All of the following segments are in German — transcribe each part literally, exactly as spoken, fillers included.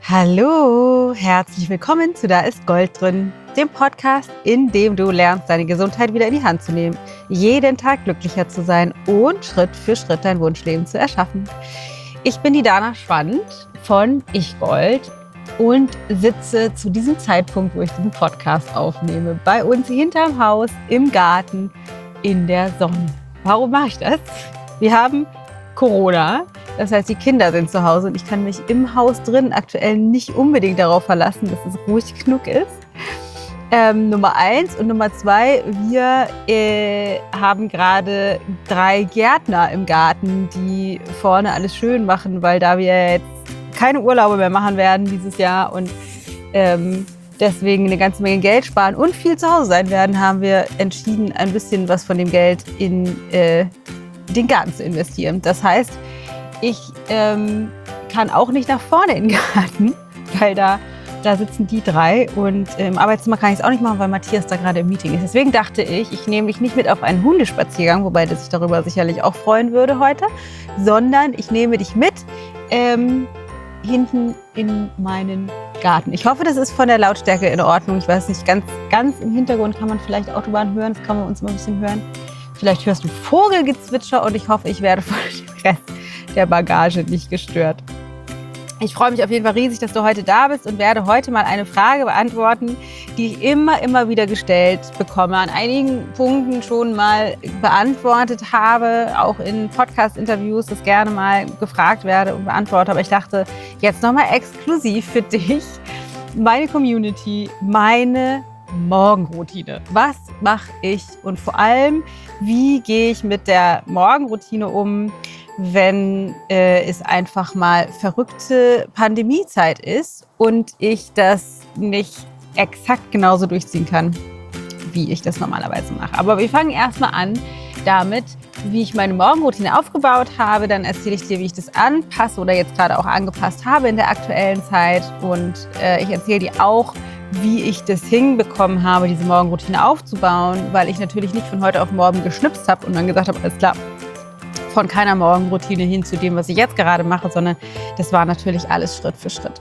Hallo, herzlich willkommen zu Da ist Gold drin, dem Podcast, in dem du lernst, deine Gesundheit wieder in die Hand zu nehmen, jeden Tag glücklicher zu sein und Schritt für Schritt dein Wunschleben zu erschaffen. Ich bin die Dana Schwand von Ich Gold und sitze zu diesem Zeitpunkt, wo ich diesen Podcast aufnehme, bei uns hinterm Haus, im Garten, in der Sonne. Warum mache ich das? Wir haben Corona. Das heißt, die Kinder sind zu Hause und ich kann mich im Haus drin aktuell nicht unbedingt darauf verlassen, dass es ruhig genug ist. Ähm, Nummer eins und Nummer zwei, wir äh, haben gerade drei Gärtner im Garten, die vorne alles schön machen, weil da wir jetzt keine Urlaube mehr machen werden dieses Jahr und ähm, deswegen eine ganze Menge Geld sparen und viel zu Hause sein werden, haben wir entschieden, ein bisschen was von dem Geld in äh, den Garten zu investieren. Das heißt, ich ähm, kann auch nicht nach vorne in den Garten, weil da, da sitzen die drei und im Arbeitszimmer kann ich es auch nicht machen, weil Matthias da gerade im Meeting ist. Deswegen dachte ich, ich nehme dich nicht mit auf einen Hundespaziergang, wobei der sich darüber sicherlich auch freuen würde heute, sondern ich nehme dich mit ähm, hinten in meinen Garten. Ich hoffe, das ist von der Lautstärke in Ordnung. Ich weiß nicht, ganz, ganz im Hintergrund kann man vielleicht Autobahn hören, das kann man uns mal ein bisschen hören. Vielleicht hörst du Vogelgezwitscher und ich hoffe, ich werde von dem Rest der Bagage nicht gestört. Ich freue mich auf jeden Fall riesig, dass du heute da bist und werde heute mal eine Frage beantworten, die ich immer, immer wieder gestellt bekomme, an einigen Punkten schon mal beantwortet habe, auch in Podcast-Interviews, das gerne mal gefragt werde und beantworte. Aber ich dachte, jetzt nochmal exklusiv für dich, meine Community, meine Morgenroutine. Was mache ich und vor allem, wie gehe ich mit der Morgenroutine um, wenn äh, es einfach mal verrückte Pandemiezeit ist und ich das nicht exakt genauso durchziehen kann, wie ich das normalerweise mache. Aber wir fangen erstmal an damit, wie ich meine Morgenroutine aufgebaut habe. Dann erzähle ich dir, wie ich das anpasse oder jetzt gerade auch angepasst habe in der aktuellen Zeit. Und äh, ich erzähle dir auch, wie ich das hinbekommen habe, diese Morgenroutine aufzubauen, weil ich natürlich nicht von heute auf morgen geschnipst habe und dann gesagt habe, alles klar, von keiner Morgenroutine hin zu dem, was ich jetzt gerade mache, sondern das war natürlich alles Schritt für Schritt.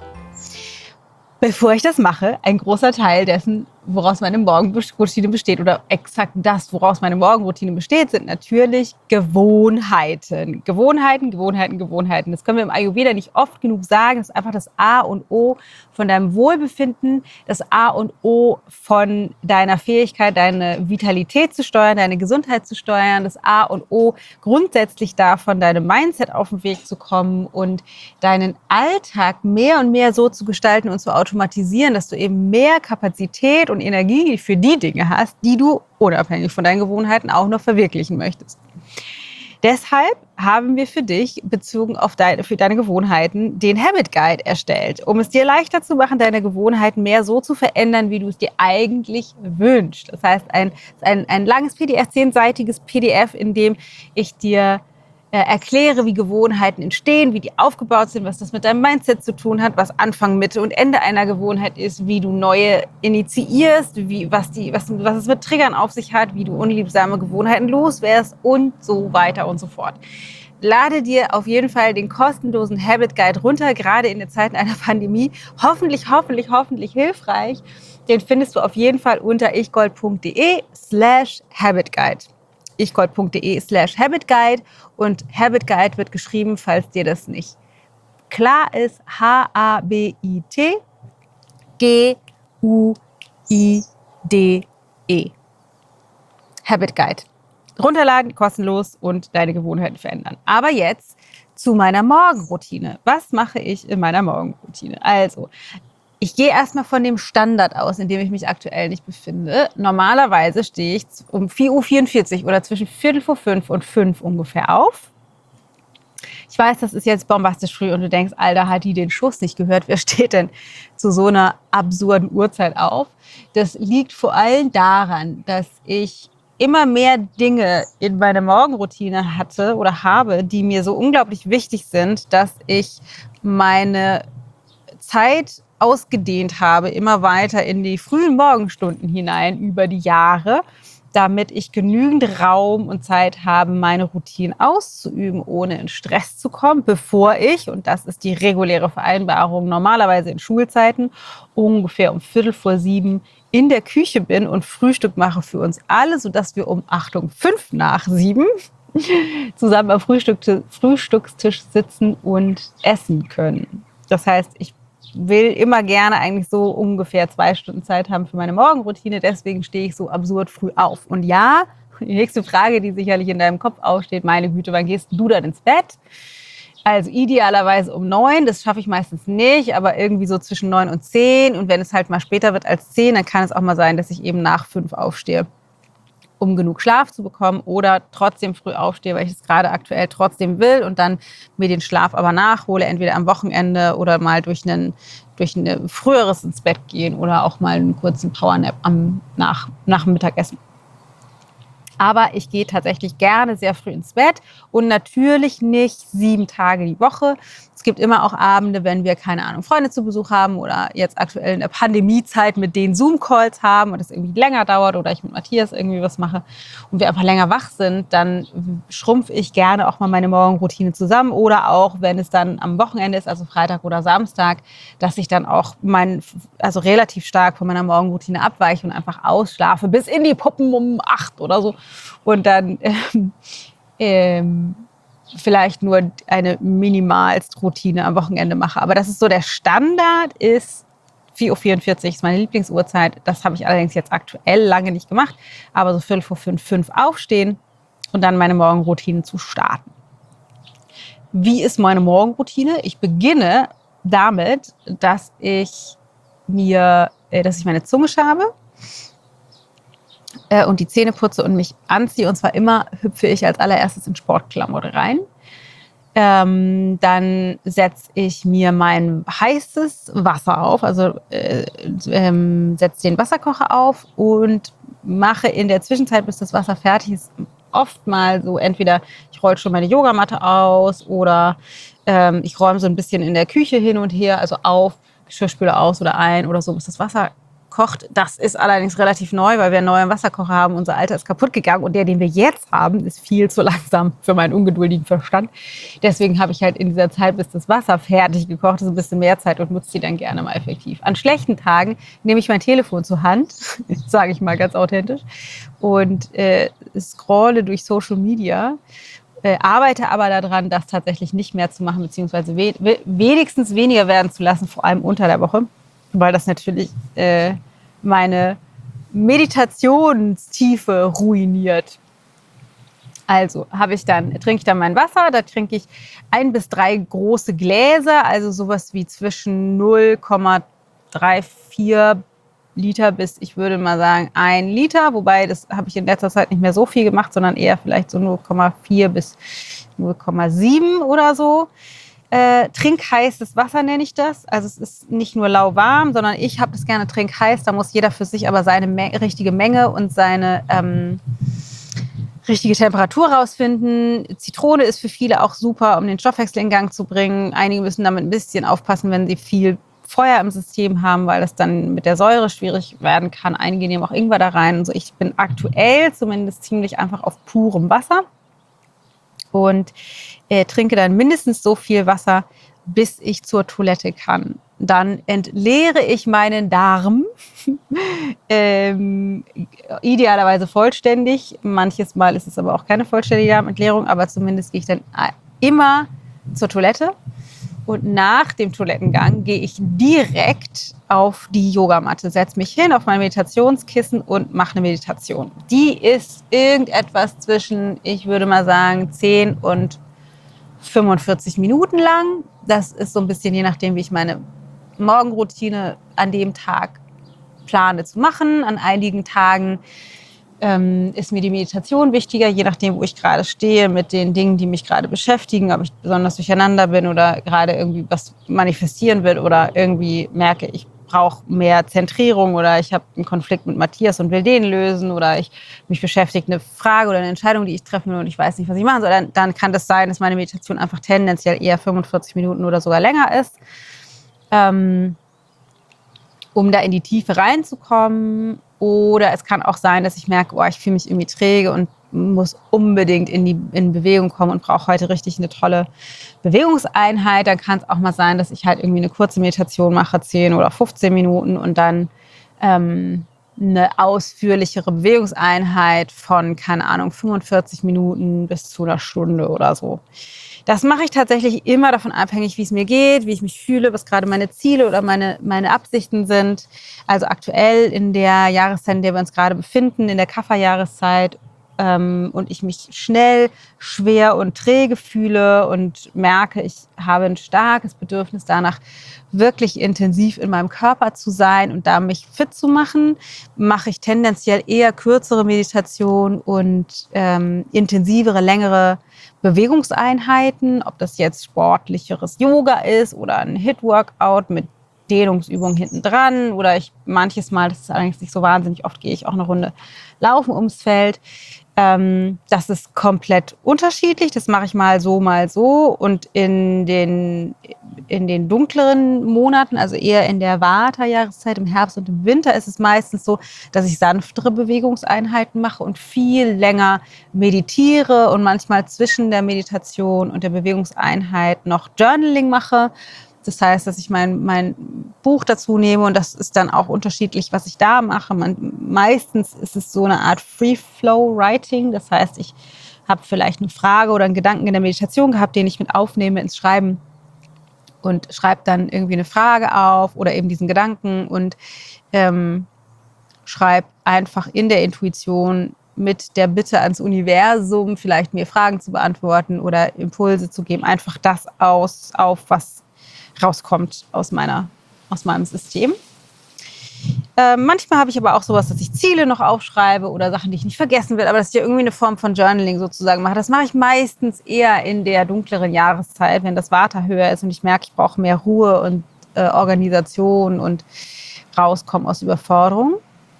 Bevor ich das mache, ein großer Teil dessen, woraus meine Morgenroutine besteht oder exakt das, woraus meine Morgenroutine besteht, sind natürlich Gewohnheiten. Gewohnheiten, Gewohnheiten, Gewohnheiten. Das können wir im Ayurveda nicht oft genug sagen. Das ist einfach das A und O von deinem Wohlbefinden, das A und O von deiner Fähigkeit, deine Vitalität zu steuern, deine Gesundheit zu steuern, das A und O grundsätzlich davon, deinem Mindset auf den Weg zu kommen und deinen Alltag mehr und mehr so zu gestalten und zu automatisieren, dass du eben mehr Kapazität und Energie für die Dinge hast, die du unabhängig von deinen Gewohnheiten auch noch verwirklichen möchtest. Deshalb haben wir für dich, bezogen auf deine, für deine Gewohnheiten, den Habit Guide erstellt, um es dir leichter zu machen, deine Gewohnheiten mehr so zu verändern, wie du es dir eigentlich wünschst. Das heißt, ein, ein, ein langes P D F, zehnseitiges P D F, in dem ich dir äh, erkläre, wie Gewohnheiten entstehen, wie die aufgebaut sind, was das mit deinem Mindset zu tun hat, was Anfang, Mitte und Ende einer Gewohnheit ist, wie du neue initiierst, wie, was, die, was, was es mit Triggern auf sich hat, wie du unliebsame Gewohnheiten loswärst und so weiter und so fort. Lade dir auf jeden Fall den kostenlosen Habit Guide runter, gerade in den Zeiten einer Pandemie. Hoffentlich, hoffentlich, hoffentlich hilfreich. Den findest du auf jeden Fall unter ichgold.de slash Habit Guide. ichgold.de slash Habit Guide und Habit Guide wird geschrieben, falls dir das nicht klar ist, H A B I T G U I D E. Habit Guide. Runterladen, kostenlos und deine Gewohnheiten verändern. Aber jetzt zu meiner Morgenroutine. Was mache ich in meiner Morgenroutine? Also, ich gehe erstmal von dem Standard aus, in dem ich mich aktuell nicht befinde. Normalerweise stehe ich um vier Uhr vierundvierzig oder zwischen Viertel vor fünf und fünf ungefähr auf. Ich weiß, das ist jetzt bombastisch früh und du denkst, Alter, hat die den Schuss nicht gehört? Wer steht denn zu so einer absurden Uhrzeit auf? Das liegt vor allem daran, dass ich immer mehr Dinge in meiner Morgenroutine hatte oder habe, die mir so unglaublich wichtig sind, dass ich meine Zeit ausgedehnt habe, immer weiter in die frühen Morgenstunden hinein über die Jahre. damit ich genügend Raum und Zeit habe, meine Routinen auszuüben, ohne in Stress zu kommen, bevor ich, und das ist die reguläre Vereinbarung, normalerweise in Schulzeiten, ungefähr um Viertel vor sieben in der Küche bin und Frühstück mache für uns alle, sodass wir um, Achtung, fünf nach sieben zusammen am Frühstück, Frühstückstisch sitzen und essen können. Das heißt, ich will immer gerne eigentlich so ungefähr zwei Stunden Zeit haben für meine Morgenroutine. Deswegen stehe ich so absurd früh auf. Und ja, die nächste Frage, die sicherlich in deinem Kopf aufsteht, meine Güte, wann gehst du dann ins Bett? Also idealerweise um neun, das schaffe ich meistens nicht, aber irgendwie so zwischen neun und zehn. Und wenn es halt mal später wird als zehn, dann kann es auch mal sein, dass ich eben nach fünf aufstehe, um genug Schlaf zu bekommen, oder trotzdem früh aufstehe, weil ich es gerade aktuell trotzdem will und dann mir den Schlaf aber nachhole, entweder am Wochenende oder mal durch ein durch ein früheres ins Bett gehen oder auch mal einen kurzen Powernap am nach, nach dem Mittagessen. Aber ich gehe tatsächlich gerne sehr früh ins Bett und natürlich nicht sieben Tage die Woche. Es gibt immer auch Abende, wenn wir, keine Ahnung, Freunde zu Besuch haben oder jetzt aktuell in der Pandemiezeit mit denen Zoom-Calls haben und es irgendwie länger dauert oder ich mit Matthias irgendwie was mache und wir einfach länger wach sind, dann schrumpfe ich gerne auch mal meine Morgenroutine zusammen, oder auch, wenn es dann am Wochenende ist, also Freitag oder Samstag, dass ich dann auch mein, also relativ stark von meiner Morgenroutine abweiche und einfach ausschlafe bis in die Puppen um acht oder so und dann ähm, ähm, vielleicht nur eine Minimalstroutine am Wochenende mache. Aber das ist so der Standard, ist vier Uhr vierundvierzig, ist meine Lieblingsuhrzeit. Das habe ich allerdings jetzt aktuell lange nicht gemacht. Aber so viertel vor fünf, fünf aufstehen und dann meine Morgenroutine zu starten. Wie ist meine Morgenroutine? Ich beginne damit, dass ich mir, dass ich meine Zunge schabe und die Zähne putze und mich anziehe. Und zwar immer hüpfe ich als allererstes in Sportklamotte rein. Ähm, dann setze ich mir mein heißes Wasser auf, also äh, ähm, setze den Wasserkocher auf und mache in der Zwischenzeit, bis das Wasser fertig ist, oft mal so, entweder ich rolle schon meine Yogamatte aus oder ähm, ich räume so ein bisschen in der Küche hin und her, also auf, Geschirrspüler aus oder ein oder so, bis das Wasser kocht. Das ist allerdings relativ neu, weil wir einen neuen Wasserkocher haben. Unser alter ist kaputt gegangen und der, den wir jetzt haben, ist viel zu langsam für meinen ungeduldigen Verstand. Deswegen habe ich halt in dieser Zeit, bis das Wasser fertig gekocht ist, ein bisschen mehr Zeit und nutze die dann gerne mal effektiv. An schlechten Tagen nehme ich mein Telefon zur Hand, sage ich mal ganz authentisch, und äh, scrolle durch Social Media, äh, arbeite aber daran, das tatsächlich nicht mehr zu machen, beziehungsweise we- we- wenigstens weniger werden zu lassen, vor allem unter der Woche, weil das natürlich äh, meine Meditationstiefe ruiniert. Also habe ich dann, trinke ich dann mein Wasser, da trinke ich ein bis drei große Gläser, also sowas wie zwischen null Komma vierunddreißig Liter bis, ich würde mal sagen, ein Liter, wobei das habe ich in letzter Zeit nicht mehr so viel gemacht, sondern eher vielleicht so null Komma vier bis null Komma sieben oder so. Äh, trinkheißes Wasser nenne ich das. Also es ist nicht nur lauwarm, sondern ich habe das gerne trinkheiß. Da muss jeder für sich aber seine Me- richtige Menge und seine ähm, richtige Temperatur rausfinden. Zitrone ist für viele auch super, um den Stoffwechsel in Gang zu bringen. Einige müssen damit ein bisschen aufpassen, wenn sie viel Feuer im System haben, weil das dann mit der Säure schwierig werden kann. Einige nehmen auch Ingwer da rein. Also ich bin aktuell zumindest ziemlich einfach auf purem Wasser und äh, trinke dann mindestens so viel Wasser, bis ich zur Toilette kann. Dann entleere ich meinen Darm, ähm, idealerweise vollständig. Manches Mal ist es aber auch keine vollständige Darmentleerung, aber zumindest gehe ich dann immer zur Toilette. Und nach dem Toilettengang gehe ich direkt auf die Yogamatte, setze mich hin auf mein Meditationskissen und mache eine Meditation. Die ist irgendetwas zwischen, ich würde mal sagen, zehn und fünfundvierzig Minuten lang. Das ist so ein bisschen je nachdem, wie ich meine Morgenroutine an dem Tag plane zu machen. An einigen Tagen ähm, ist mir die Meditation wichtiger, je nachdem, wo ich gerade stehe, mit den Dingen, die mich gerade beschäftigen, ob ich besonders durcheinander bin oder gerade irgendwie was manifestieren will oder irgendwie merke, ich brauche mehr Zentrierung oder ich habe einen Konflikt mit Matthias und will den lösen oder ich mich beschäftigt eine Frage oder eine Entscheidung, die ich treffen will und ich weiß nicht, was ich machen soll, dann, dann kann das sein, dass meine Meditation einfach tendenziell eher fünfundvierzig Minuten oder sogar länger ist. Ähm, um da in die Tiefe reinzukommen, Oder es kann auch sein, dass ich merke, oh, ich fühle mich irgendwie träge und muss unbedingt in die in Bewegung kommen und brauche heute richtig eine tolle Bewegungseinheit. Dann kann es auch mal sein, dass ich halt irgendwie eine kurze Meditation mache, zehn oder fünfzehn Minuten und dann ähm, eine ausführlichere Bewegungseinheit von, keine Ahnung, fünfundvierzig Minuten bis zu einer Stunde oder so. Das mache ich tatsächlich immer davon abhängig, wie es mir geht, wie ich mich fühle, was gerade meine Ziele oder meine, meine Absichten sind. Also aktuell in der Jahreszeit, in der wir uns gerade befinden, in der Kafferjahreszeit, ähm, und ich mich schnell, schwer und träge fühle und merke, ich habe ein starkes Bedürfnis danach, wirklich intensiv in meinem Körper zu sein und da mich fit zu machen, mache ich tendenziell eher kürzere Meditation und ähm, intensivere, längere Bewegungseinheiten, ob das jetzt sportlicheres Yoga ist oder ein Hit-Workout mit Dehnungsübungen hinten dran oder ich manches Mal, das ist allerdings nicht so wahnsinnig oft, gehe ich auch eine Runde laufen ums Feld. Ähm, das ist komplett unterschiedlich. Das mache ich mal so, mal so. Und in den, in den dunkleren Monaten, also eher in der Vata-Jahreszeit, im Herbst und im Winter, ist es meistens so, dass ich sanftere Bewegungseinheiten mache und viel länger meditiere und manchmal zwischen der Meditation und der Bewegungseinheit noch Journaling mache. Das heißt, dass ich mein, mein Buch dazu nehme und das ist dann auch unterschiedlich, was ich da mache. Man, meistens ist es so eine Art Free-Flow-Writing. Das heißt, ich habe vielleicht eine Frage oder einen Gedanken in der Meditation gehabt, den ich mit aufnehme ins Schreiben und schreibe dann irgendwie eine Frage auf oder eben diesen Gedanken und ähm, schreibe einfach in der Intuition mit der Bitte ans Universum, vielleicht mir Fragen zu beantworten oder Impulse zu geben, einfach das aus, auf, was rauskommt aus, meiner, aus meinem System. Äh, manchmal habe ich aber auch sowas, dass ich Ziele noch aufschreibe oder Sachen, die ich nicht vergessen will, aber dass ich ja irgendwie eine Form von Journaling sozusagen mache. Das mache ich meistens eher in der dunkleren Jahreszeit, wenn das Vata höher ist und ich merke, ich brauche mehr Ruhe und äh, Organisation und rauskommen aus Überforderung.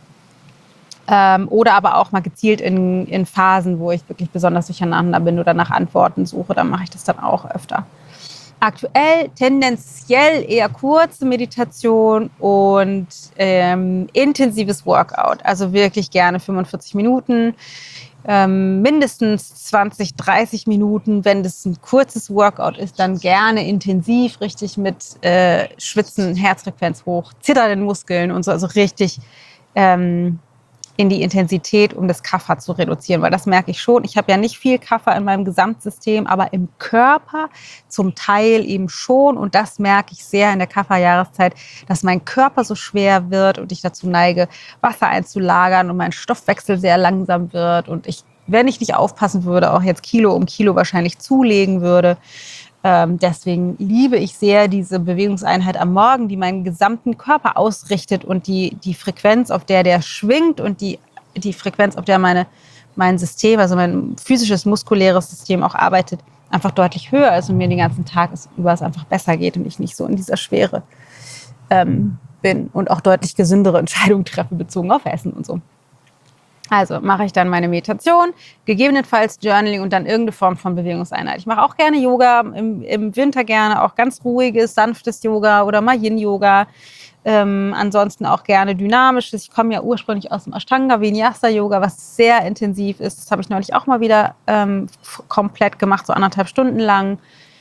Ähm, oder aber auch mal gezielt in, in Phasen, wo ich wirklich besonders durcheinander bin oder nach Antworten suche, dann mache ich das dann auch öfter. Aktuell tendenziell eher kurze Meditation und ähm, intensives Workout. Also wirklich gerne fünfundvierzig Minuten, ähm, mindestens zwanzig, dreißig Minuten. Wenn das ein kurzes Workout ist, dann gerne intensiv, richtig mit äh, Schwitzen, Herzfrequenz hoch, zitternden Muskeln und so. Also richtig ähm, in die Intensität, um das Kapha zu reduzieren. Weil das merke ich schon. Ich habe ja nicht viel Kapha in meinem Gesamtsystem, aber im Körper zum Teil eben schon. Und das merke ich sehr in der Kapha-Jahreszeit, dass mein Körper so schwer wird und ich dazu neige, Wasser einzulagern und mein Stoffwechsel sehr langsam wird. Und ich, wenn ich nicht aufpassen würde, auch jetzt Kilo um Kilo wahrscheinlich zulegen würde. Ähm, deswegen liebe ich sehr diese Bewegungseinheit am Morgen, die meinen gesamten Körper ausrichtet und die, die Frequenz, auf der der schwingt und die, die Frequenz, auf der meine, mein System, also mein physisches, muskuläres System auch arbeitet, einfach deutlich höher ist und mir den ganzen Tag über es einfach besser geht und ich nicht so in dieser Schwere ähm, bin und auch deutlich gesündere Entscheidungen treffe, bezogen auf Essen und so. Also mache ich dann meine Meditation, gegebenenfalls Journaling und dann irgendeine Form von Bewegungseinheit. Ich mache auch gerne Yoga, im, im Winter gerne auch ganz ruhiges, sanftes Yoga oder mal Yin-Yoga. Ähm, ansonsten auch gerne dynamisches. Ich komme ja ursprünglich aus dem Ashtanga Vinyasa Yoga, was sehr intensiv ist. Das habe ich neulich auch mal wieder ähm, komplett gemacht, so anderthalb Stunden lang.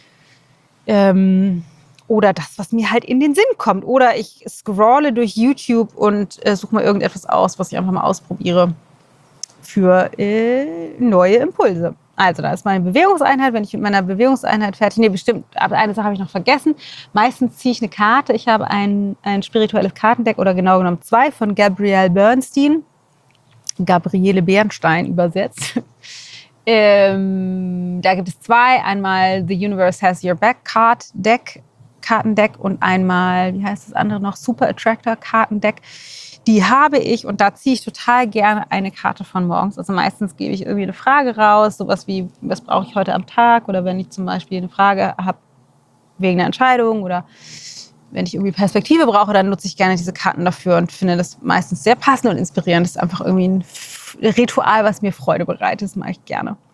Ähm, oder das, was mir halt in den Sinn kommt. Oder ich scrolle durch YouTube und äh, suche mal irgendetwas aus, was ich einfach mal ausprobiere für äh, neue Impulse. Also da ist meine Bewegungseinheit. Wenn ich mit meiner Bewegungseinheit fertig, nee, bestimmt, aber eine Sache habe ich noch vergessen. Meistens ziehe ich eine Karte. Ich habe ein, ein spirituelles Kartendeck oder genau genommen zwei von Gabrielle Bernstein. Gabriele Bernstein übersetzt. ähm, da gibt es zwei. Einmal The Universe Has Your Back Card Deck, Kartendeck und einmal, wie heißt das andere noch, Super Attractor Kartendeck. Die habe ich und da ziehe ich total gerne eine Karte von morgens. Also meistens gebe ich irgendwie eine Frage raus, sowas wie, was brauche ich heute am Tag? Oder wenn ich zum Beispiel eine Frage habe wegen einer Entscheidung oder wenn ich irgendwie Perspektive brauche, dann nutze ich gerne diese Karten dafür und finde das meistens sehr passend und inspirierend. Das ist einfach irgendwie ein Ritual, was mir Freude bereitet. Das mache ich gerne.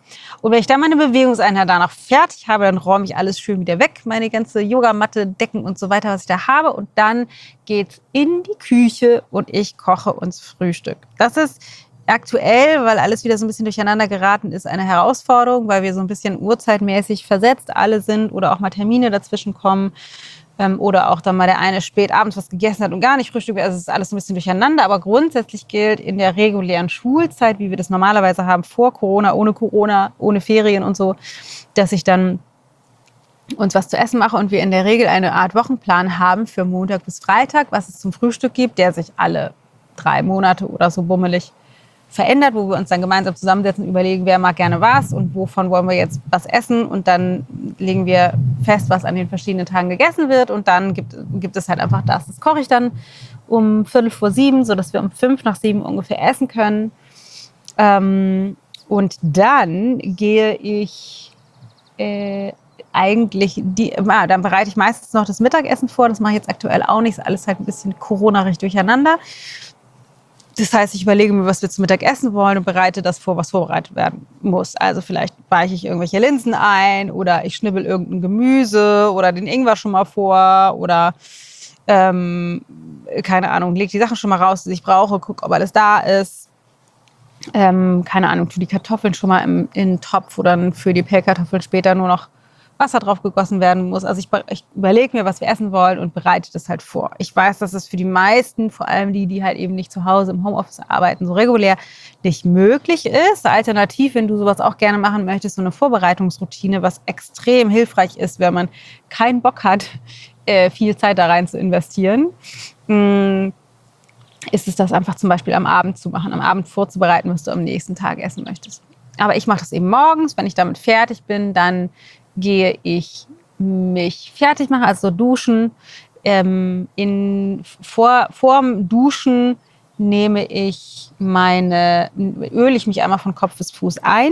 Und wenn ich dann meine Bewegungseinheit danach fertig habe, dann räume ich alles schön wieder weg, meine ganze Yogamatte, Decken und so weiter, was ich da habe. Und dann geht's in die Küche und ich koche uns Frühstück. Das ist aktuell, weil alles wieder so ein bisschen durcheinander geraten ist, eine Herausforderung, weil wir so ein bisschen uhrzeitmäßig versetzt alle sind oder auch mal Termine dazwischen kommen. Oder auch dann mal der eine spät abends was gegessen hat und gar nicht frühstückt. Also es ist alles ein bisschen durcheinander. Aber grundsätzlich gilt in der regulären Schulzeit, wie wir das normalerweise haben, vor Corona, ohne Corona, ohne Ferien und so, dass ich dann uns was zu essen mache und wir in der Regel eine Art Wochenplan haben für Montag bis Freitag, was es zum Frühstück gibt, der sich alle drei Monate oder so bummelig verändert, wo wir uns dann gemeinsam zusammensetzen und überlegen, wer mag gerne was und wovon wollen wir jetzt was essen. Und dann legen wir fest, was an den verschiedenen Tagen gegessen wird. Und dann gibt, gibt es halt einfach das. Das koche ich dann um Viertel vor sieben, sodass wir um fünf nach sieben ungefähr essen können. Ähm, und dann gehe ich äh, eigentlich, die, ah, dann bereite ich meistens noch das Mittagessen vor. Das mache ich jetzt aktuell auch nicht. Ist alles halt ein bisschen Corona-rig durcheinander. Das heißt, ich überlege mir, was wir zum Mittag essen wollen und bereite das vor, was vorbereitet werden muss. Also vielleicht weiche ich irgendwelche Linsen ein oder ich schnibbel irgendein Gemüse oder den Ingwer schon mal vor oder ähm, keine Ahnung, lege die Sachen schon mal raus, die ich brauche, gucke, ob alles da ist. Ähm, keine Ahnung, tue die Kartoffeln schon mal im, in den Topf, wo dann für die Pellkartoffeln später nur noch Wasser drauf gegossen werden muss. Also ich, ich überlege mir, was wir essen wollen und bereite das halt vor. Ich weiß, dass es für die meisten, vor allem die, die halt eben nicht zu Hause im Homeoffice arbeiten, so regulär nicht möglich ist. Alternativ, wenn du sowas auch gerne machen möchtest, so eine Vorbereitungsroutine, was extrem hilfreich ist, wenn man keinen Bock hat, viel Zeit da rein zu investieren, ist es das einfach zum Beispiel am Abend zu machen, am Abend vorzubereiten, was du am nächsten Tag essen möchtest. Aber ich mache das eben morgens, wenn ich damit fertig bin, dann gehe ich mich fertig machen, also duschen. Ähm, in, vor, vorm Duschen nehme ich meine, öle ich mich einmal von Kopf bis Fuß ein.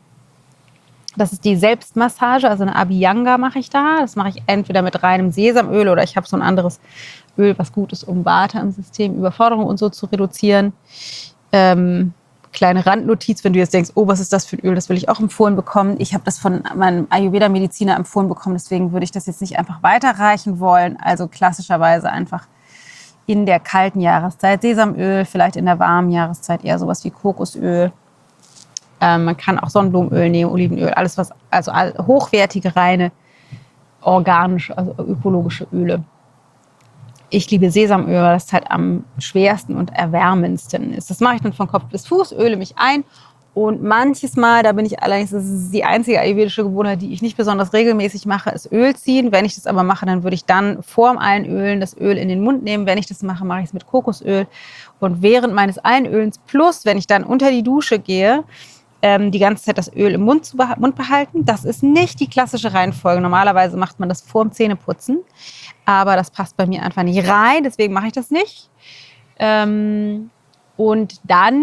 Das ist die Selbstmassage, also eine Abhyanga mache ich da. Das mache ich entweder mit reinem Sesamöl oder ich habe so ein anderes Öl, was gut ist, um Vata im System, Überforderung und so zu reduzieren. Ähm, Kleine Randnotiz, wenn du jetzt denkst, oh, was ist das für ein Öl, das will ich auch empfohlen bekommen. Ich habe das von meinem Ayurveda-Mediziner empfohlen bekommen, deswegen würde ich das jetzt nicht einfach weiterreichen wollen. Also klassischerweise einfach in der kalten Jahreszeit Sesamöl, vielleicht in der warmen Jahreszeit eher sowas wie Kokosöl. Ähm, man kann auch Sonnenblumenöl nehmen, Olivenöl, alles was, also hochwertige, reine, organische, also ökologische Öle. Ich liebe Sesamöl, weil das halt am schwersten und erwärmendsten ist. Das mache ich dann von Kopf bis Fuß, öle mich ein. Und manches Mal, da bin ich allerdings, das ist die einzige ayurvedische Gewohnheit, die ich nicht besonders regelmäßig mache, ist Öl ziehen. Wenn ich das aber mache, dann würde ich dann vorm Einölen das Öl in den Mund nehmen. Wenn ich das mache, mache ich es mit Kokosöl. Und während meines Einölens plus, wenn ich dann unter die Dusche gehe, ähm, die ganze Zeit das Öl im Mund, zu beh- Mund behalten. Das ist nicht die klassische Reihenfolge. Normalerweise macht man das vorm Zähneputzen. Aber das passt bei mir einfach nicht rein, deswegen mache ich das nicht. Ähm, und dann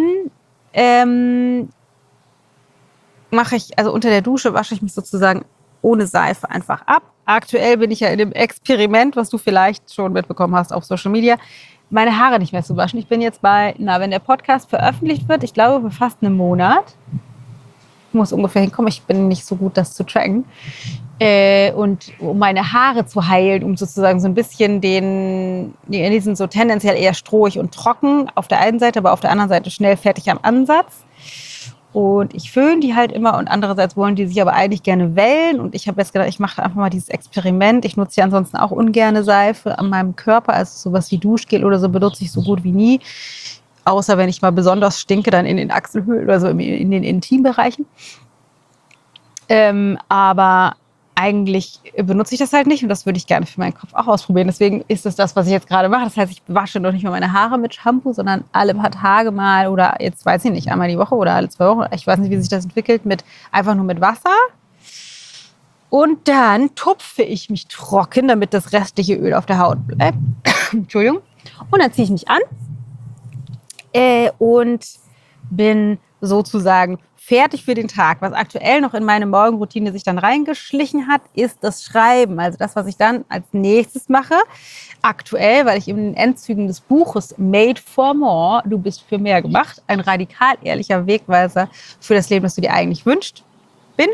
ähm, mache ich, also unter der Dusche wasche ich mich sozusagen ohne Seife einfach ab. Aktuell bin ich ja in dem Experiment, was du vielleicht schon mitbekommen hast auf Social Media, meine Haare nicht mehr zu waschen. Ich bin jetzt bei, na, wenn der Podcast veröffentlicht wird, ich glaube, für fast einen Monat. Ich muss ungefähr hinkommen, ich bin nicht so gut, das zu tracken. Äh, und um meine Haare zu heilen, um sozusagen so ein bisschen den, die sind so tendenziell eher strohig und trocken auf der einen Seite, aber auf der anderen Seite schnell fertig am Ansatz. Und ich föhne die halt immer und andererseits wollen die sich aber eigentlich gerne wellen. Und ich habe jetzt gedacht, ich mache einfach mal dieses Experiment. Ich nutze ja ansonsten auch ungerne Seife an meinem Körper, also sowas wie Duschgel oder so benutze ich so gut wie nie. Außer wenn ich mal besonders stinke, dann in den Achselhöhlen oder so in den Intimbereichen. Ähm, aber eigentlich benutze ich das halt nicht und das würde ich gerne für meinen Kopf auch ausprobieren. Deswegen ist es das, was ich jetzt gerade mache. Das heißt, ich wasche noch nicht mal meine Haare mit Shampoo, sondern alle paar Tage mal oder jetzt weiß ich nicht, einmal die Woche oder alle zwei Wochen. Ich weiß nicht, wie sich das entwickelt, mit einfach nur mit Wasser. Und dann tupfe ich mich trocken, damit das restliche Öl auf der Haut bleibt. Entschuldigung. Und dann ziehe ich mich an äh, und bin sozusagen fertig für den Tag. Was aktuell noch in meine Morgenroutine sich dann reingeschlichen hat, ist das Schreiben. Also das, was ich dann als nächstes mache. Aktuell, weil ich in den Endzügen des Buches Made for More, du bist für mehr gemacht, ein radikal ehrlicher Wegweiser für das Leben, das du dir eigentlich wünschst, bin,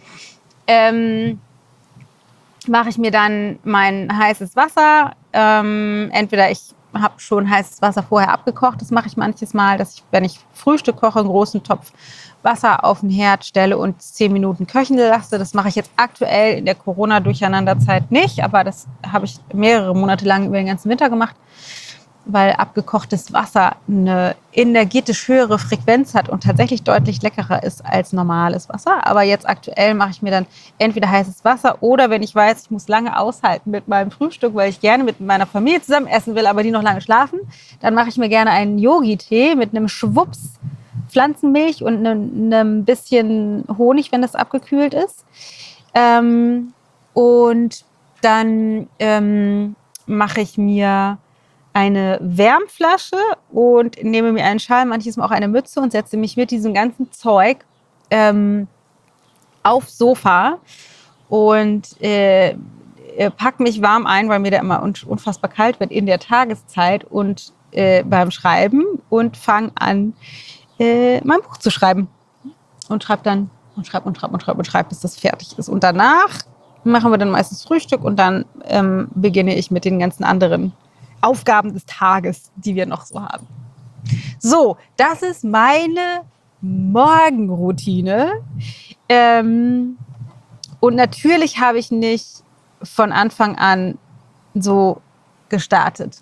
ähm, mache ich mir dann mein heißes Wasser. Ähm, entweder ich habe schon heißes Wasser vorher abgekocht, das mache ich manches Mal, dass ich, wenn ich Frühstück koche, einen großen Topf Wasser auf den Herd stelle und zehn Minuten köcheln lasse. Das mache ich jetzt aktuell in der Corona-Durcheinanderzeit nicht, aber das habe ich mehrere Monate lang über den ganzen Winter gemacht, weil abgekochtes Wasser eine energetisch höhere Frequenz hat und tatsächlich deutlich leckerer ist als normales Wasser. Aber jetzt aktuell mache ich mir dann entweder heißes Wasser oder wenn ich weiß, ich muss lange aushalten mit meinem Frühstück, weil ich gerne mit meiner Familie zusammen essen will, aber die noch lange schlafen, dann mache ich mir gerne einen Yogi-Tee mit einem Schwupps Pflanzenmilch und einem, einem bisschen Honig, wenn das abgekühlt ist. Ähm, und dann ähm, mache ich mir eine Wärmflasche und nehme mir einen Schal, manches Mal auch eine Mütze und setze mich mit diesem ganzen Zeug ähm, aufs Sofa und äh, packe mich warm ein, weil mir da immer unfassbar kalt wird in der Tageszeit und äh, beim Schreiben und fange an, äh, mein Buch zu schreiben. Und schreibe dann und schreibe und schreibe und schreibe und schreibe, bis das fertig ist. Und danach machen wir dann meistens Frühstück und dann ähm, beginne ich mit den ganzen anderen Aufgaben des Tages, die wir noch so haben. So, das ist meine Morgenroutine. Ähm, und natürlich habe ich nicht von Anfang an so gestartet.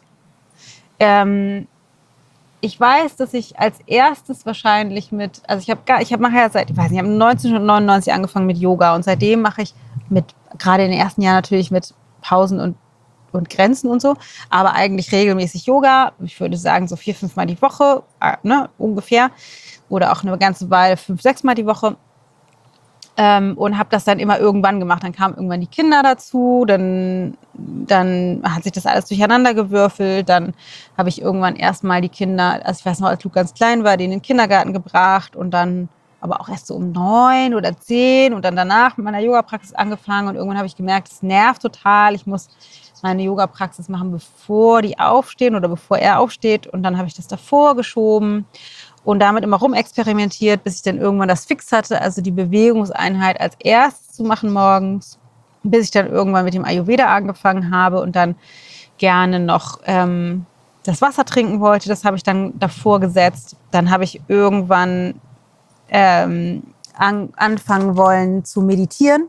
Ähm, ich weiß, dass ich als erstes wahrscheinlich mit, also ich habe gar, ich habe nachher seit, ich weiß nicht, ich habe neunzehnhundertneunundneunzig angefangen mit Yoga und seitdem mache ich mit, gerade in den ersten Jahren natürlich mit Pausen und und Grenzen und so, aber eigentlich regelmäßig Yoga. Ich würde sagen, so vier, fünf Mal die Woche, ne, ungefähr. Oder auch eine ganze Weile fünf, sechs Mal die Woche. Ähm, und habe das dann immer irgendwann gemacht. Dann kamen irgendwann die Kinder dazu, dann, dann hat sich das alles durcheinander gewürfelt. Dann habe ich irgendwann erstmal die Kinder, also ich weiß noch, als Luke ganz klein war, die in den Kindergarten gebracht und dann aber auch erst so um neun oder zehn und dann danach mit meiner Yoga-Praxis angefangen und irgendwann habe ich gemerkt, es nervt total. Ich muss meine Yoga-Praxis machen, bevor die aufstehen oder bevor er aufsteht. Und dann habe ich das davor geschoben und damit immer rumexperimentiert, bis ich dann irgendwann das fix hatte, also die Bewegungseinheit als erstes zu machen morgens, bis ich dann irgendwann mit dem Ayurveda angefangen habe und dann gerne noch ähm, das Wasser trinken wollte. Das habe ich dann davor gesetzt. Dann habe ich irgendwann ähm, an, anfangen wollen zu meditieren.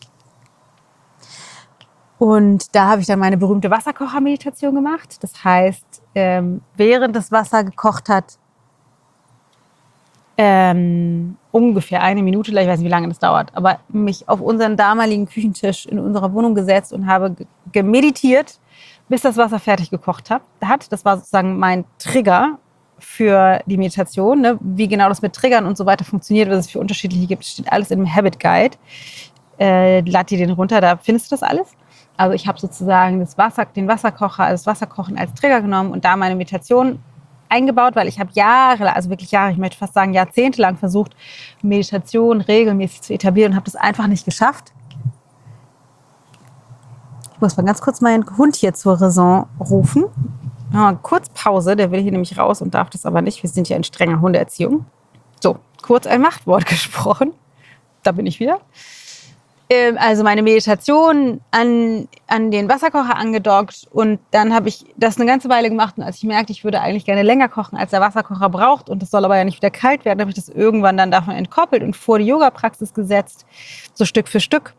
Und da habe ich dann meine berühmte Wasserkocher-Meditation gemacht. Das heißt, ähm, während das Wasser gekocht hat, ähm, ungefähr eine Minute, ich weiß nicht, wie lange das dauert, aber mich auf unseren damaligen Küchentisch in unserer Wohnung gesetzt und habe ge- gemeditiert, bis das Wasser fertig gekocht hat. Das war sozusagen mein Trigger für die Meditation. Ne? Wie genau das mit Triggern und so weiter funktioniert, was es für unterschiedliche gibt, steht alles in dem Habit Guide. Äh, lad dir den runter, da findest du das alles. Also ich habe sozusagen das Wasser, den Wasserkocher, also das Wasserkochen als Trigger genommen und da meine Meditation eingebaut, weil ich habe Jahre, also wirklich Jahre, ich möchte fast sagen jahrzehntelang versucht, Meditation regelmäßig zu etablieren und habe das einfach nicht geschafft. Ich muss mal ganz kurz meinen Hund hier zur Raison rufen. Ja, kurz Pause, der will hier nämlich raus und darf das aber nicht. Wir sind ja in strenger Hundeerziehung. So, kurz ein Machtwort gesprochen. Da bin ich wieder. Also meine Meditation an, an den Wasserkocher angedockt und dann habe ich das eine ganze Weile gemacht und als ich merkte, ich würde eigentlich gerne länger kochen, als der Wasserkocher braucht und das soll aber ja nicht wieder kalt werden, habe ich das irgendwann dann davon entkoppelt und vor die Yoga-Praxis gesetzt, so Stück für Stück.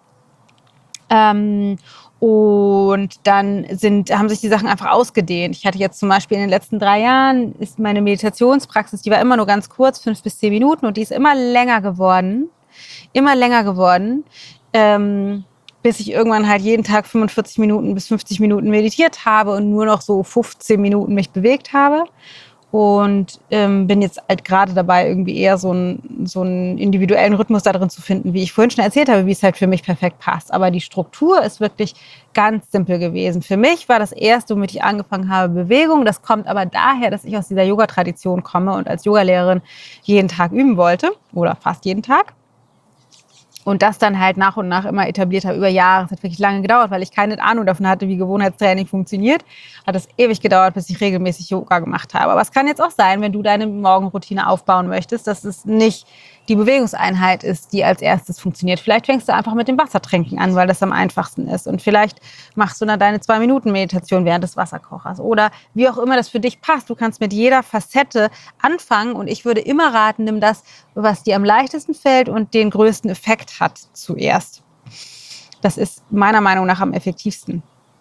Ähm, und dann sind, haben sich die Sachen einfach ausgedehnt. Ich hatte jetzt zum Beispiel in den letzten drei Jahren ist meine Meditationspraxis, die war immer nur ganz kurz, fünf bis zehn Minuten und die ist immer länger geworden. Immer länger geworden, ähm, bis ich irgendwann halt jeden Tag fünfundvierzig Minuten bis fünfzig Minuten meditiert habe und nur noch so fünfzehn Minuten mich bewegt habe. Und ähm, bin jetzt halt gerade dabei, irgendwie eher so, ein, so einen individuellen Rhythmus da drin zu finden, wie ich vorhin schon erzählt habe, wie es halt für mich perfekt passt. Aber die Struktur ist wirklich ganz simpel gewesen. Für mich war das erste, womit ich angefangen habe, Bewegung. Das kommt aber daher, dass ich aus dieser Yoga-Tradition komme und als Yogalehrerin jeden Tag üben wollte oder fast jeden Tag. Und das dann halt nach und nach immer etabliert habe über Jahre. Es hat wirklich lange gedauert, weil ich keine Ahnung davon hatte, wie Gewohnheitstraining funktioniert. Hat es ewig gedauert, bis ich regelmäßig Yoga gemacht habe. Aber es kann jetzt auch sein, wenn du deine Morgenroutine aufbauen möchtest, dass es nicht die Bewegungseinheit ist, die als erstes funktioniert. Vielleicht fängst du einfach mit dem Wassertrinken an, weil das am einfachsten ist. Und vielleicht machst du dann deine zwei Minuten Meditation während des Wasserkochers. Oder wie auch immer das für dich passt. Du kannst mit jeder Facette anfangen. Und ich würde immer raten, nimm das, was dir am leichtesten fällt und den größten Effekt hat zuerst. Das ist meiner Meinung nach am effektivsten.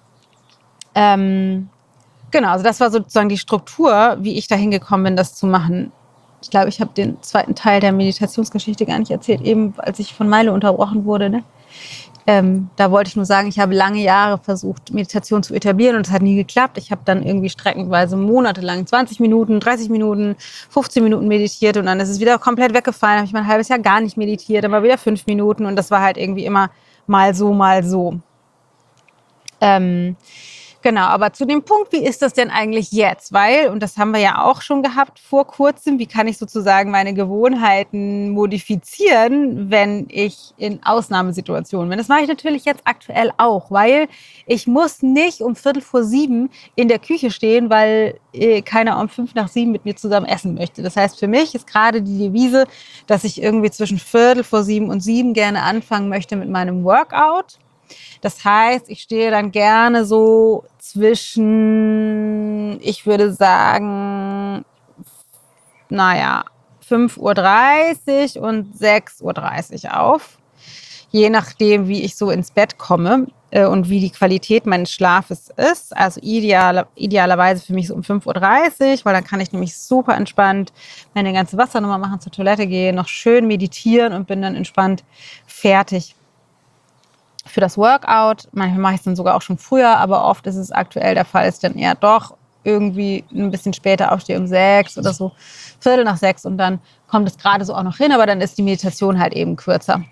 Ähm, genau, also das war sozusagen die Struktur, wie ich dahin gekommen bin, das zu machen. Ich glaube, ich habe den zweiten Teil der Meditationsgeschichte gar nicht erzählt, eben als ich von Meile unterbrochen wurde. Ne? Ähm, da wollte ich nur sagen, ich habe lange Jahre versucht, Meditation zu etablieren und es hat nie geklappt. Ich habe dann irgendwie streckenweise monatelang zwanzig Minuten, dreißig Minuten, fünfzehn Minuten meditiert und dann ist es wieder komplett weggefallen. Habe ich mal ein halbes Jahr gar nicht meditiert, dann mal wieder fünf Minuten und das war halt irgendwie immer mal so, mal so. Ähm, Genau, aber zu dem Punkt, wie ist das denn eigentlich jetzt? Weil, und das haben wir ja auch schon gehabt vor kurzem, wie kann ich sozusagen meine Gewohnheiten modifizieren, wenn ich in Ausnahmesituationen bin? Das mache ich natürlich jetzt aktuell auch, weil ich muss nicht um Viertel vor sieben in der Küche stehen, weil äh, keiner um fünf nach sieben mit mir zusammen essen möchte. Das heißt, für mich ist gerade die Devise, dass ich irgendwie zwischen Viertel vor sieben und sieben gerne anfangen möchte mit meinem Workout. Das heißt, ich stehe dann gerne so zwischen, ich würde sagen, naja, fünf Uhr dreißig und sechs Uhr dreißig auf. Je nachdem, wie ich so ins Bett komme äh, und wie die Qualität meines Schlafes ist. Also ideal, idealerweise für mich so um fünf Uhr dreißig, weil dann kann ich nämlich super entspannt meine ganze Wassernummer machen, zur Toilette gehen, noch schön meditieren und bin dann entspannt fertig für das Workout. Manchmal mache ich es dann sogar auch schon früher, aber oft ist es aktuell der Fall, dass ich dann eher doch irgendwie ein bisschen später aufstehe, um sechs oder so, Viertel nach sechs und dann kommt es gerade so auch noch hin, aber dann ist die Meditation halt eben kürzer.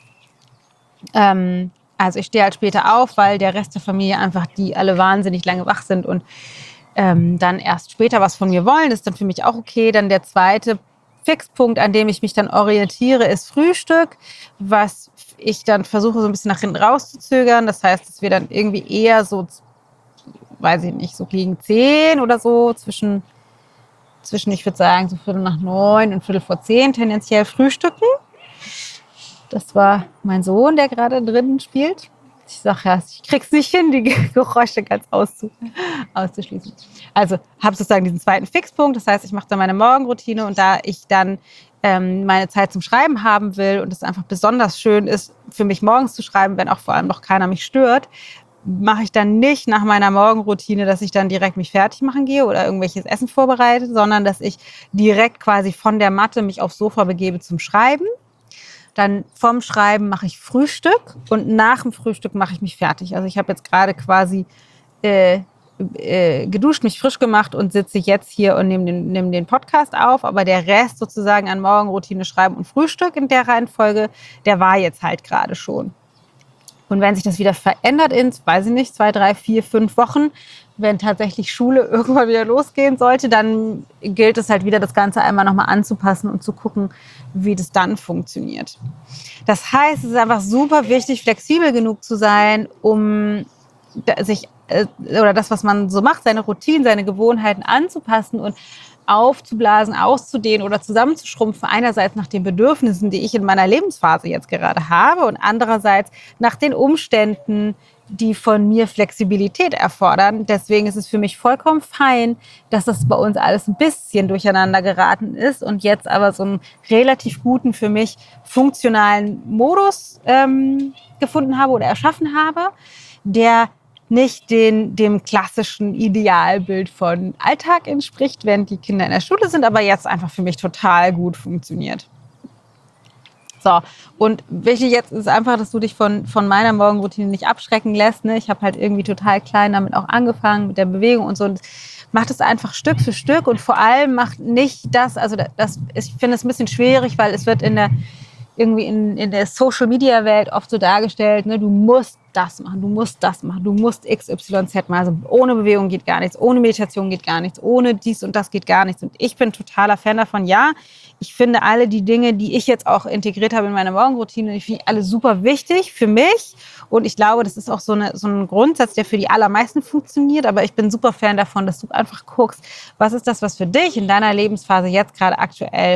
Ähm, also ich stehe halt später auf, weil der Rest der Familie einfach, die alle wahnsinnig lange wach sind und ähm, dann erst später was von mir wollen, ist dann für mich auch okay. Dann der zweite Fixpunkt, an dem ich mich dann orientiere, ist Frühstück, was ich dann versuche so ein bisschen nach hinten rauszuzögern. Das heißt, dass wir dann irgendwie eher so, weiß ich nicht, so gegen zehn oder so, zwischen, zwischen ich würde sagen, so Viertel nach neun und Viertel vor zehn tendenziell frühstücken. Das war mein Sohn, der gerade drinnen spielt. Ich sage ja, ich krieg's nicht hin, die Geräusche ganz auszu auszuschließen. Also habe sozusagen diesen zweiten Fixpunkt. Das heißt, ich mache dann meine Morgenroutine und da ich dann ähm, meine Zeit zum Schreiben haben will und es einfach besonders schön ist, für mich morgens zu schreiben, wenn auch vor allem noch keiner mich stört, mache ich dann nicht nach meiner Morgenroutine, dass ich dann direkt mich fertig machen gehe oder irgendwelches Essen vorbereite, sondern dass ich direkt quasi von der Matte mich aufs Sofa begebe zum Schreiben. Dann vom Schreiben mache ich Frühstück und nach dem Frühstück mache ich mich fertig. Also ich habe jetzt gerade quasi äh, äh, geduscht, mich frisch gemacht und sitze jetzt hier und nehme den, nehme den Podcast auf. Aber der Rest sozusagen an Morgenroutine, Schreiben und Frühstück in der Reihenfolge, der war jetzt halt gerade schon. Und wenn sich das wieder verändert in, weiß ich nicht, zwei, drei, vier, fünf Wochen, wenn tatsächlich Schule irgendwann wieder losgehen sollte, dann gilt es halt wieder, das Ganze einmal nochmal anzupassen und zu gucken, wie das dann funktioniert. Das heißt, es ist einfach super wichtig, flexibel genug zu sein, um sich, oder das, was man so macht, seine Routinen, seine Gewohnheiten anzupassen und aufzublasen, auszudehnen oder zusammenzuschrumpfen. Einerseits nach den Bedürfnissen, die ich in meiner Lebensphase jetzt gerade habe und andererseits nach den Umständen, die von mir Flexibilität erfordern. Deswegen ist es für mich vollkommen fein, dass das bei uns alles ein bisschen durcheinander geraten ist und jetzt aber so einen relativ guten, für mich funktionalen Modus ähm, gefunden habe oder erschaffen habe, der nicht den, dem klassischen Idealbild von Alltag entspricht, wenn die Kinder in der Schule sind, aber jetzt einfach für mich total gut funktioniert. So, und wichtig jetzt ist einfach, dass du dich von, von meiner Morgenroutine nicht abschrecken lässt. Ne? Ich habe halt irgendwie total klein damit auch angefangen, mit der Bewegung und so. Und macht es einfach Stück für Stück und vor allem macht nicht das, also das, ich finde es ein bisschen schwierig, weil es wird in der irgendwie in, in der Social-Media-Welt oft so dargestellt, ne, du musst das machen, du musst das machen, du musst X Y Z machen. Also ohne Bewegung geht gar nichts, ohne Meditation geht gar nichts, ohne dies und das geht gar nichts. Und ich bin totaler Fan davon, ja, ich finde alle die Dinge, die ich jetzt auch integriert habe in meine Morgenroutine, ich finde alle super wichtig für mich. Und ich glaube, das ist auch so, eine, so ein Grundsatz, der für die allermeisten funktioniert. Aber ich bin super Fan davon, dass du einfach guckst, was ist das, was für dich in deiner Lebensphase jetzt gerade aktuell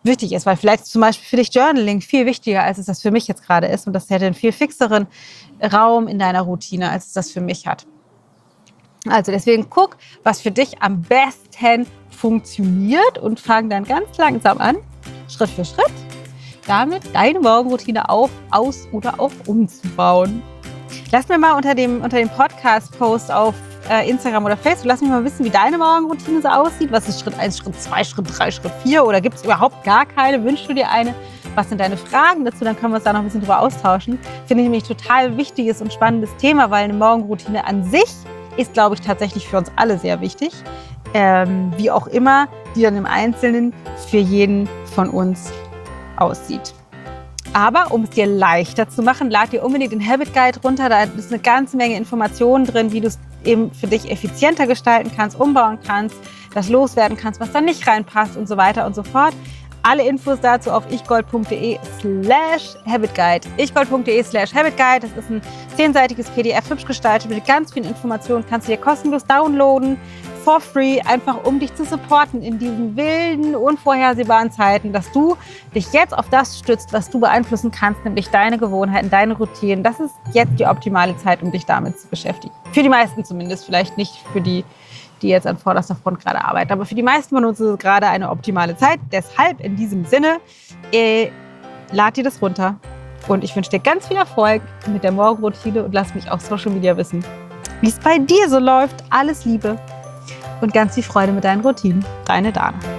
wichtig ist, weil vielleicht zum Beispiel für dich Journaling viel wichtiger, als es das für mich jetzt gerade ist und das hätte einen viel fixeren Raum in deiner Routine, als es das für mich hat. Also deswegen guck, was für dich am besten funktioniert und fang dann ganz langsam an, Schritt für Schritt, damit deine Morgenroutine auf, aus oder auch umzubauen. Lass mir mal unter dem, unter dem Podcast-Post auf äh, Instagram oder Facebook, lass mich mal wissen, wie deine Morgenroutine so aussieht. Was ist Schritt eins, Schritt zwei, Schritt drei, Schritt vier oder gibt es überhaupt gar keine? Wünschst du dir eine? Was sind deine Fragen dazu? Dann können wir uns da noch ein bisschen drüber austauschen. Finde ich nämlich ein total wichtiges und spannendes Thema, weil eine Morgenroutine an sich ist, glaube ich, tatsächlich für uns alle sehr wichtig. Ähm, wie auch immer die dann im Einzelnen für jeden von uns aussieht. Aber um es dir leichter zu machen, lad dir unbedingt den Habit Guide runter. Da ist eine ganze Menge Informationen drin, wie du es eben für dich effizienter gestalten kannst, umbauen kannst, das loswerden kannst, was da nicht reinpasst und so weiter und so fort. Alle Infos dazu auf ichgold.de slash habitguide. ichgold.de slash habitguide. Das ist ein zehnseitiges P D F, hübsch gestaltet mit ganz vielen Informationen. Kannst du dir kostenlos downloaden, for free, einfach um dich zu supporten in diesen wilden, unvorhersehbaren Zeiten, dass du dich jetzt auf das stützt, was du beeinflussen kannst, nämlich deine Gewohnheiten, deine Routinen. Das ist jetzt die optimale Zeit, um dich damit zu beschäftigen. Für die meisten zumindest, vielleicht nicht für die, die jetzt an vorderster Front gerade arbeiten. Aber für die meisten von uns ist es gerade eine optimale Zeit. Deshalb in diesem Sinne, äh, lad dir das runter. Und ich wünsche dir ganz viel Erfolg mit der Morgenroutine und lass mich auf Social Media wissen, wie es bei dir so läuft. Alles Liebe und ganz viel Freude mit deinen Routinen. Deine Dana.